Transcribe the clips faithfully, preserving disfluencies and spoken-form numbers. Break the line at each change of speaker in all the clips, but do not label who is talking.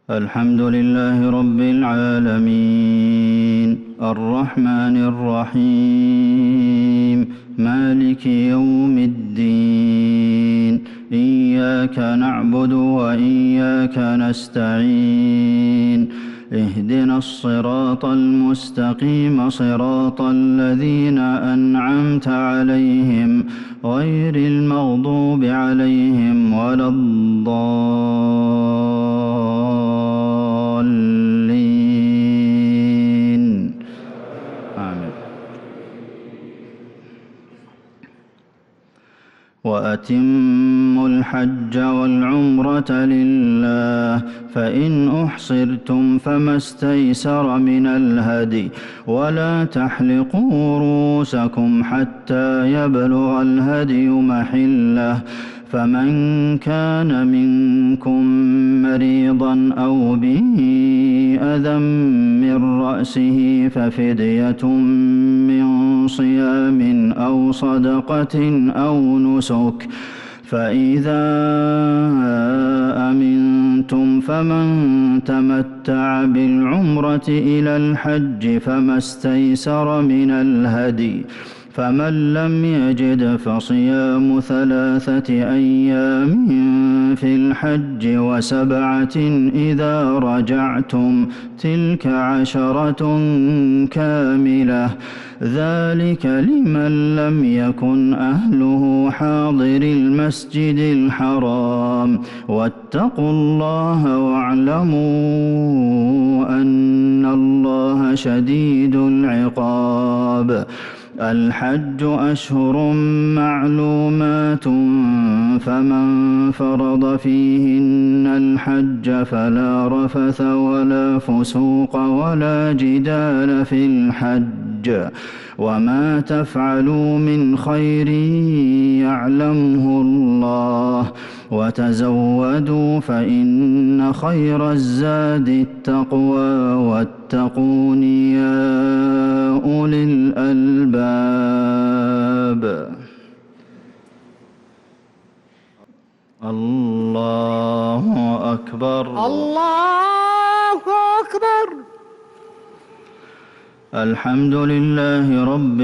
الحمد لله رب العالمين الرحمن الرحيم مالك يوم الدين إياك نعبد وإياك نستعين اهدنا الصراط المستقيم صراط الذين أنعمت عليهم غير المغضوب عليهم ولا الضالين آمين. وأتموا الحج والعمرة لله فإن أحصرتم فما استيسر من الهدي ولا تحلقوا رؤوسكم حتى يبلغ الهدي محله فمن كان منكم مريضا أو به أذى من رأسه ففدية من صيام أو صدقة أو نسك فإذا أمنتم فمن تمتع بالعمرة إلى الحج فما استيسر من الهدي فمن لم يجد فصيام ثلاثة أيام في الحج وسبعة إذا رجعتم تلك عشرة كاملة ذلك لمن لم يكن أهله حاضر المسجد الحرام واتقوا الله واعلموا أن الله شديد العقاب. الحج أشهر معلومات فمن فرض فيهن الحج فلا رفث ولا فسوق ولا جدال في الحج وما تفعلوا من خير يعلمه الله وتزودوا فإن خير الزاد التقوى واتقون يا أولي الألباب. الله أكبر
الله أكبر.
الحمد لله رب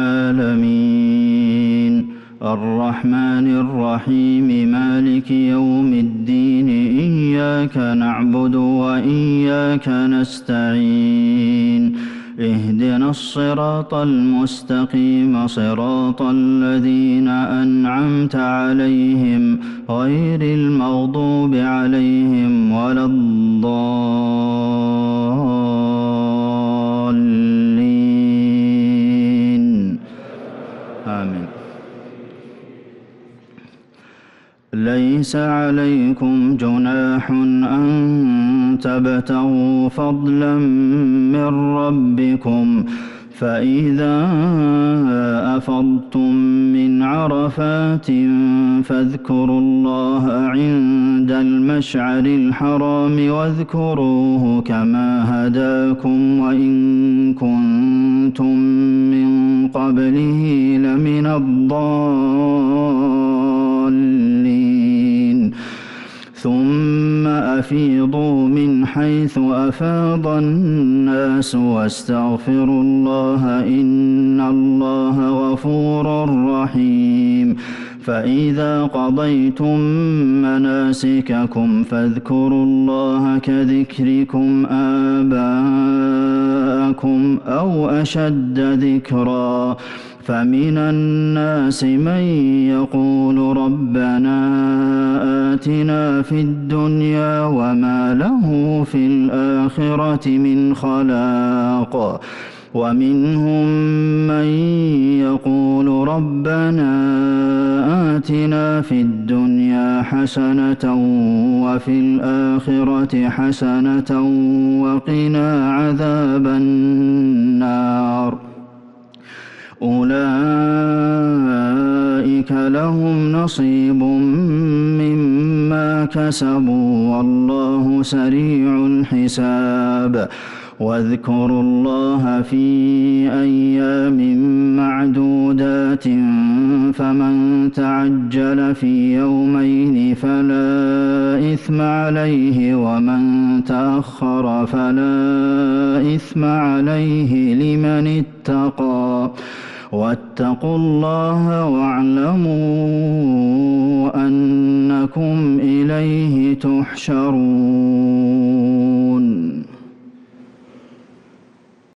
العالمين الرحمن الرحيم مالك يوم الدين إياك نعبد وإياك نستعين اهدنا الصراط المستقيم صراط الذين أنعمت عليهم غير المغضوب عليهم ولا الضالين آمين. ليس عليكم جناح أن تبتغوا فضلا من ربكم فإذا أفضتم من عرفات فاذكروا الله عند المشعر الحرام واذكروه كما هداكم وإن كنتم من قبله لمن الضالين ثم أفيضوا من حيث أفاض الناس واستغفروا الله إن الله غفور رحيم. فإذا قضيتم مناسككم فاذكروا الله كذكركم آباءكم أو أشد ذكرا فمن الناس من يقول ربنا آتنا في الدنيا وما له في الآخرة من خلاق ومنهم من يقول ربنا آتنا في الدنيا حسنة وفي الآخرة حسنة وقنا عذاب النار أولئك لهم نصيب مما كسبوا والله سريع الحساب. واذكروا الله في أيام معدودات فمن تعجل في يومين فلا إثم عليه ومن تأخر فلا إثم عليه لمن اتقى واتقوا الله واعلموا أنكم إليه تحشرون